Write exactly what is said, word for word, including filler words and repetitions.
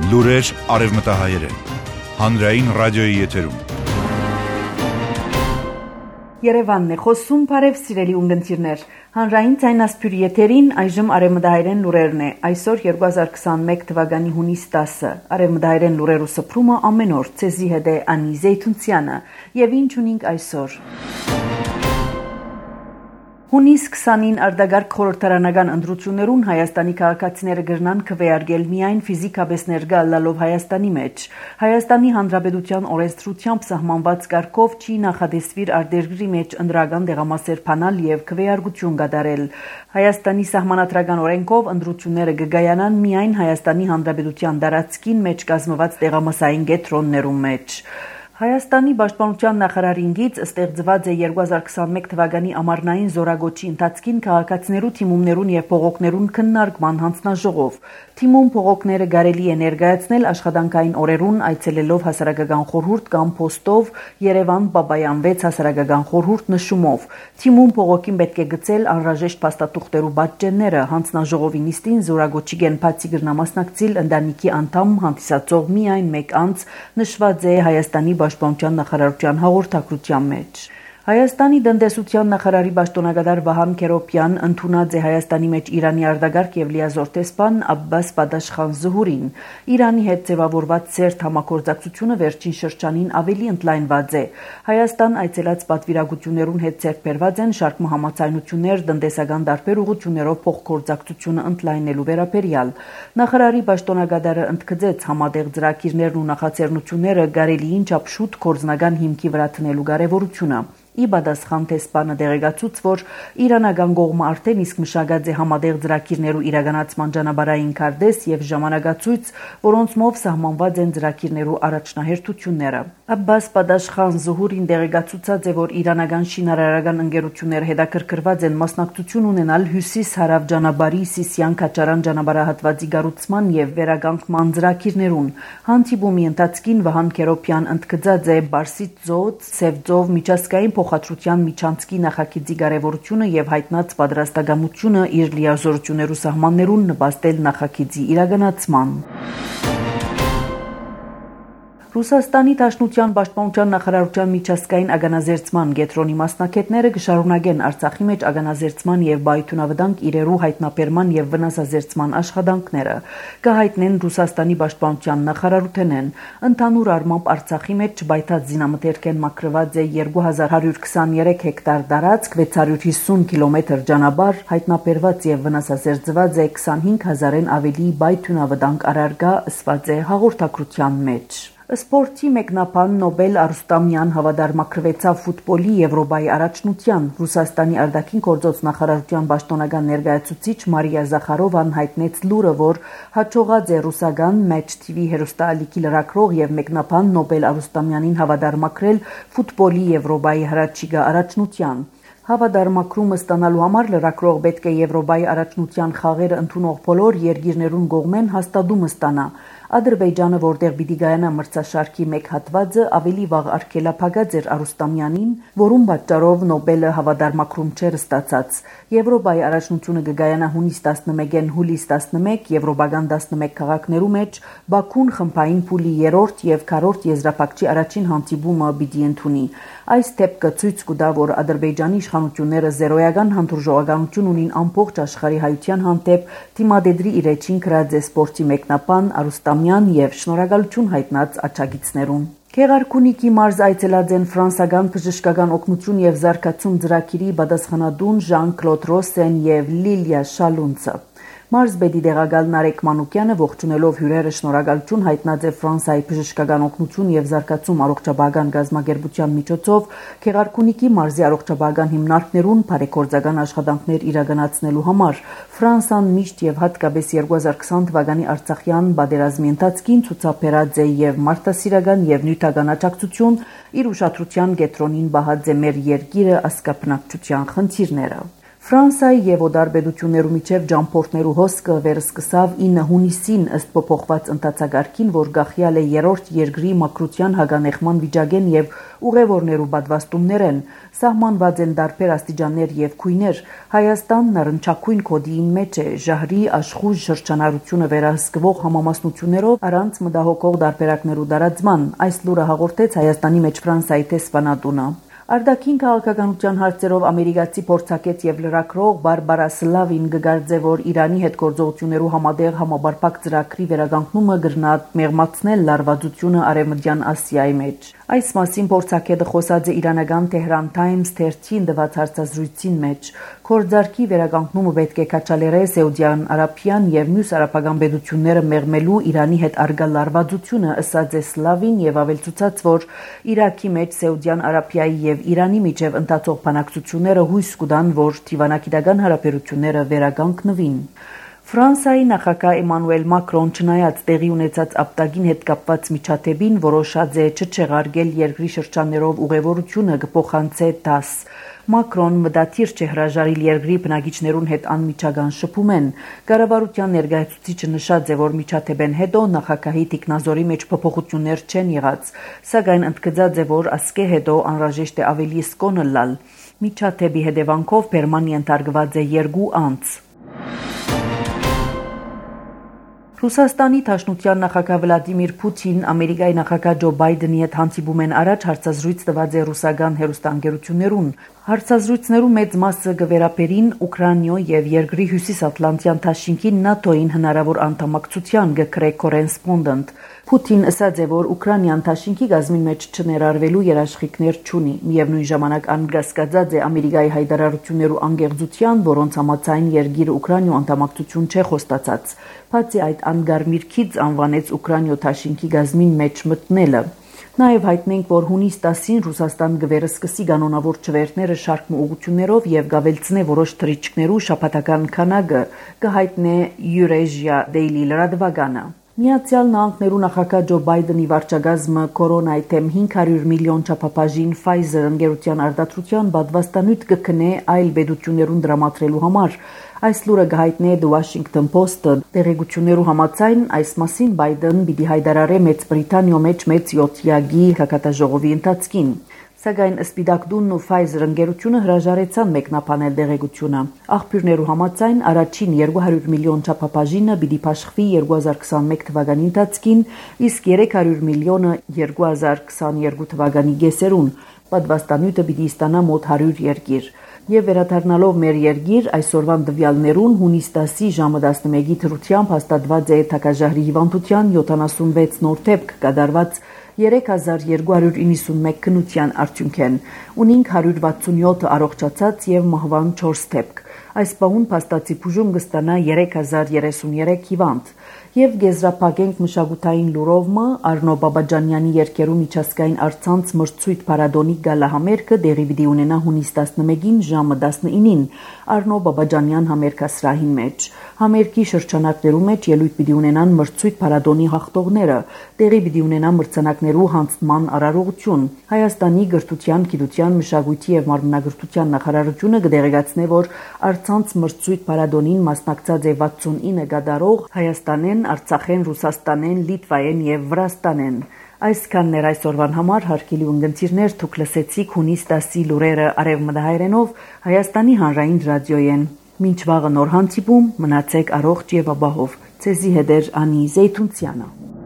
Լուրեր արևմտահայերեն, հանրային ռադիոյի եթերում։ Երևանն է խոսում, բարև սիրելի ունգընտիրներ, հանրային ցայնասպյուրի եթերին այժմ արևմտահայերեն լուրերն է, այսօր երկու հազար քսանմեկ թվականի հունիս տասը, արևմտահայերեն լուրերու սփռումը ամեն օր, ցեզի հետ է Անի Զեյթունցյանը, եւ ինչ ունենք այսօր։ Հունիս քսանին արտագարկ խորհրդարանական ընտրություններուն Հայաստանի քաղաքացիները գրնան քվեարկել միայն ֆիզիկապես ներկա լալով Հայաստանի մեջ։ Հայաստանի Հանրապետության օրենսդրությամբ սահմանված կարգով չի նախադեсվիր արտերկրի մեջ ընտրական դեղամասեր փանալ եւ քվեարկություն կատարել։ Հայաստանի սահմանադրական օրենքով ընտրությունները կգայանան միայն Հայաստանի Հանրապետության տարածքին մեջ կազմված դեղամասային կենտրոններում մեջ։ Հայաստանի պաշտպանության նախարարինգից ստեղծված է երկու հազար քսանմեկ թվականի ամառնային զորագոչի ընթացքին քաղաքացիներու թիմումներուն եւ փողոքներուն քննարկման հանձնաժողով։ Թիմում փողոքները կարելի է ներկայացնել աշխատանքային օրերուն այցելելով հասարակական խորհուրդ կամ փոստով Երևան Բաբայան վեց հասարակական խորհուրդ նշումով։ Թիմում փողոքին պետք է գծել անհրաժեշտ փաստաթուղթերու բաժանները հանձնաժողովի նիստին զորագոչի գենփացի գրնամասնակցիլ ընտանիքի անդամ հանդիսացող միայն մեկ անձ նշված է Հայաստանի Պաշտպանության նախարարության հաղորդակցության մեջ։ Հայաստանի տնտեսության նախարարի պաշտոնակատար Վահան Քերոբյան ընդունած է Հայաստանի մեջ Իրանի արտագարկ եւ լիազոր տեսփան Աբբաս Բադաշխան Զուհուրին։ Իրանի հետ ձևավորված ծերտ համագործակցությունը վերջին շրջանին ավելի ընդլայնված է։ Հայաստան այցելած պատվիրակություններուն հետ ձեռքբերված են շարք համաձայնություններ տնտեսական տարբեր ուղղություններով փոխգործակցությունը ընդլայնելու վերաբերյալ։ Նախարարի պաշտոնակատարը ընդգծեց համատեղ ծրագիրներն ու նախաձեռնությունները կարելիին չափ շուտ կորձնական հիմքի վրա տնելու կարևորությունը։ Ի պատասխան տեսփանը դեղեկացուց, որ իրանական կողմը արդեն իսկ մշակած է համատեղ ծրագիրներու իրականացման ճանապարհային քարտեզ եւ ժամանակացույց, որոնցմով սահմանված են ծրագիրներու առաջնահերթությունները։ Աբբաս Բադաշխան Զուհուրին դեղեկացուցած է, որ իրանական շինարարական ընկերությունները հետաքրքրված են մասնակցություն ունենալ հյուսիս-հարավ ճանապարհի Սիսիան-Քաչարան ճանապարհահատվածի կառուցման եւ վերականգնման ծրագիրներուն։ Հանդիպումի ընթացքին Վահան Քերոբյան ընդգծած է Բարսից ծոց, Սևծով միջազգային փոխադրության միջանցքի նախագծի կարևորությունը եւ հայտնած պատրաստակամությունը իր լիազորություններու սահմաններուն նպաստել նախագծի իրականացման։ Ռուսաստանի Դաշնության պաշտպանության նախարարության միջազգային ագանազերծման կենտրոնի մասնակիցները կշարունակեն Արցախի մեջ ագանազերծման եւ բայթունավտանգ իրերու հայտնաբերման եւ վնասազերծման աշխատանքները։ Կհայտնեն Ռուսաստանի պաշտպանության նախարարութենեն։ Ընդհանուր առմամբ Արցախի մեջ ճբայթած զինամթերքեն մաքրված է երկու հազար հարյուր քսաներեք հեկտար տարածք, վեց հարյուր հիսուն կիլոմետր ճանապարհ, հայտնաբերված եւ վնասազերծված է քսանհինգ հազարեն ավելի բայթունավտանգ առարկա, ըսված է հաղորդակցության մեջ։ Սպորտի մեկնաբան Նոբել Արուստամյան հավատարմագրվեցավ ֆուտբոլի Եվրոպայի առաջնության։ Ռուսաստանի արտաքին գործոց նախարարության պաշտոնական ներկայացուցիչ Մարիա Զախարովան հայտնեց լուրը, որ հաջողած է ռուսական Match T V հեռուստաալիքի լրագրող եւ մեկնաբան Նոբել Արուստամյանին հավատարմագրել ֆուտբոլի Եվրոպայի հրաչիգա առաջնության։ Հավատարմագրումը ստանալու համար լրագրող պետք է Եվրոպայի առաջնության խաղերը ընդունող բոլոր երկիրներուն կողմեն հաստատումը ստանա։ Ադրբեջանը, որտեղ պիտի գայանա մրցաշարքի մեկ հատվածը, ավելի վաղ արգելափակած էր Արուստամյանին, որում պատճառով Նոբելը հավատարմագրում չէր ստացած։ Եվրոպայի առաջնությունը կգայանա հունիս տասնմեկին հուլիս տասնմեկ եվրոպական տասնմեկ քաղաքներու մեջ, Բաքուն խմբային փուլի երրորդ եւ քառորդ եզրափակչի առաջին հանդիպումը պիտի ընդունի։ Այս դեպքը ցույց կտա, որ Ադրբեջանի իշխանությունները զերոյական հանդուրժողականություն ունին ամբողջ աշխարհի հայության հանդեպ, դիմադեդրի իրեջին գրած է սպորտի մեկնաբան Արուստամյան եւ շնորհակալություն հայտնած աջակիցներուն։ Գեղարքունիքի մարզ այցելած են ֆրանսական բժշկական օգնություն եւ զարգացում ծրագիրի պատասխանատուն Ժան-Կլոդ Ռոսեն եւ Լիլիա Շալունցը։ Մարզբեդի դեղակալ Նարեկ Մանուկյանը ողջունելով հյուրերը շնորհակալություն հայտնած է Ֆրանսիայի բժշկական օգնություն եւ զարգացում առողջապահական գազագերբության միջոցով Գեղարքունիքի մարզի առողջապահական հիմնարկներուն բարեգործական աշխատանքներ իրականացնելու համար։ Ֆրանսան միշտ եւ հատկապես երկու հազար քսան թվականի Արցախյան պատերազմի ընթացքին ցուցաբերած է եւ մարտահրավերական եւ նյութական աջակցություն իր ուշադրության կենտրոնին բահած է մեր երկիրը ազգաբնակչության խնդիրները։ Ֆրանսիայի եւ օդար պետություններու միջև ջամփորդներու հոսքը վերսկսավ ինը հունիսին ըստ փոփոխված ընթացագարկին, որ գախյալ է երրորդ երկրի մակրության հագանեխման վիճակեն եւ ուղևորներու պատվաստումներեն, սահմանված են դարբեր աստիճաններ եւ քույներ։ Հայաստանն առնչակույն կոդիին մեջ է ժահրի աշխուժ շրջանառությունը վերահսկվող համամասնություններով առանց մտահոգող դարբերակներու դարածման։ Այս լուրը հաղորդեց Հայաստանի մեջ Ֆրանսիայի տեսփանատունը։ Արտաքին քաղաքականության հարցերով ամերիկացի փորձագետ եւ լրագրող Բարբարա Սլավին գգարձե, որ Իրանի հետ գործողություններու համատեղ համաբարփակ ծրագրի վերականգնումը գրնա մեղմացնել լարվածությունը Արևմտյան Ասիայի մեջ։ Այս մասին փորձագետը խոսած է իրանական Tehran Times թերթին տված հարցազրույցին մեջ։ Կորձարկի վերականգնումը պետք է կաչալերե Սաուդյան Արաբիան եւ մյուս արաբական պետությունները մեղմելու Իրանի հետ արգա լարվածությունը, ըսած է Սլավին եւ ավելցուցած, որ Իրաքի մեջ Սաուդյան Արաբիայի եւ Իրանի միջև ընթացող բանակցությունները հույս կտան, որ դիվանագիտական հարաբերությունները վերականգնվին։ Ֆրանսիայի նախագահ Էմանուել Մակրոն չնայած տեղի ունեցած ապտագին հետ կապված միջադեպին որոշած է չչեղարկել երկրի շրջաններով ուղևորությունը կփոխանցե դաս։ Մակրոն մտադիր չէ հրաժարիլ երկրի բնակիչներուն հետ անմիջական շփումեն։ Կառավարության ներկայացուցիչը նշած է, որ միջադեպեն հետո նախագահի տիկնազորի մեջ փոփոխություններ չեն եղած, սակայն ընդգծած է, որ ասկե հետո անհրաժեշտ է ավելի սկոնը լալ։ Միջադեպի հետևանքով Բերման ենթարկված է երկու անձ։ Ռուսաստանի Դաշնության նախագահ Վլադիմիր Պուտին Ամերիկայի նախագահ Ջո Բայդենի հետ հանդիպում են առաջ հարցազրույց տված է ռուսական հեռուստաընկերություններուն։ Հարցազրույցներու մեծ մասը կվերապերին Ուկրաինայ եւ երկրի հյուսիսատլանտյան դաշինքի ՆԱՏՕ-ին հնարավոր անդամակցության, գկրե կորեսպոնդենտ։ Պուտին ասաց է, որ Ուկրաինան դաշինքի գազմին մեջ չներարվելու երաշխիքներ չունի։ Միևնույն ժամանակ անգասկածած է Ամերիկայի հայտարարություններու անգեղծության, որոնց համաձայն երկիրը Ուկրաինայ անդամակցություն չէ խոստացած։ Բացի այդ անգարմիրքից անվանեց Ուկրաինայ դաշինքի գազմին մեջ մտնելը։ Նաև հայտնենք, որ հունիս տասին Ռուսաստան գվերսկսի կանոնավոր չվերթները շարք ուղղություններով եւ գավելցնե որոշ թռիչքներու շաբաթական քանակը, կհայտնե Eurasia Daily լրատվականը։ Միացյալ Նահանգներու նախագահ Ջո Բայդենի վարչակազմը կորոնայի թեմ հինգ հարյուր միլիոն չափաբաժին Pfizer ընկերության արտադրության պատվաստանյութ կքնե այլ պետություններուն դրամատրելու համար։ Այս լուրը գահիտնե The Washington Post-ը։ Տեղեկություններու համաձայն այս մասին Բայդեն պիտի հայտարարե Մեծ Բրիտանիո մեջ մեծ յոթյակի հակատաժողովի ընթացքին։ Սակայն Սպիտակդունն ու Pfizer ընկերությունը հրաժարեցան մեկնաբանել տեղեկությունը։ Աղբյուրներու համաձայն առաջին երկու հարյուր միլիոն չափաբաժինը պիտի փաշխվի երկու հազար քսանմեկ թվականի ընթացքին, իսկ երեք հարյուր միլիոնը երկու հազար քսաներկու թվականի կեսերուն։ Պատվաստանյութը պիտի ստանա մոտ հարյուր երկիր։ Եվ վերադառնալով մեր երկիր, այսօրվան տվյալներուն հունիս տասի ժամը տասնմեկի դրությամբ հաստատված է թագաժահրի հիվանդության յոթանասունվեց նոր դեպք կատարված երեք հազար երկու հարյուր իննսունմեկ քննության արդյունքեն, ունինք հարյուր վաթսունյոթը առողջացած եւ մահվան չորս դեպք։ Այս պահուն փաստացի բուժում կստանա երեք հազար երեսուններեք հիվանդ։ Եվ գեզրափակենք մշակութային լուրովը Արնո Բաբաջանյանի երկերու միջազգային արցանց մրցույթ փառատոնի գալահամերգը դեղի պիտի ունենա հունիս տասնմեկին ժամը տասնինին Արնո Բաբաջանյան համերգասրահի մեջ։ Համերգի շրջանակներու մեջ ելույթ պիտի ունենան մրցույթ փառատոնի հաղթողները, տեղի պիտի ունենա մրցանակներու հանձնման արարողություն։ Հայաստանի գրթության, գիտության, մշակույթի եւ մարմնագրթության նախարարությունը կդեղեկացնե, որ արցանց մրցույթ փառատոնին մասնակցած է վաթսունինը գադարող Հայաստանեն, Արցախեն, Ռուսաստանեն, Լիտվայեն եւ Վրաստանեն։ Այսքանն էր այսօրվան համար, հարգելի ունգընտիրներ, դուք լսեցիք հունիս տասի լուրերը արևմտահայերենով Հայաստանի հանրային ռադիոյեն։ Մինչ վաղը նոր հանդիպում, մնացեք առողջ եւ ապահով։ Ցեզի հետ է Անի Զեյթունցյանը։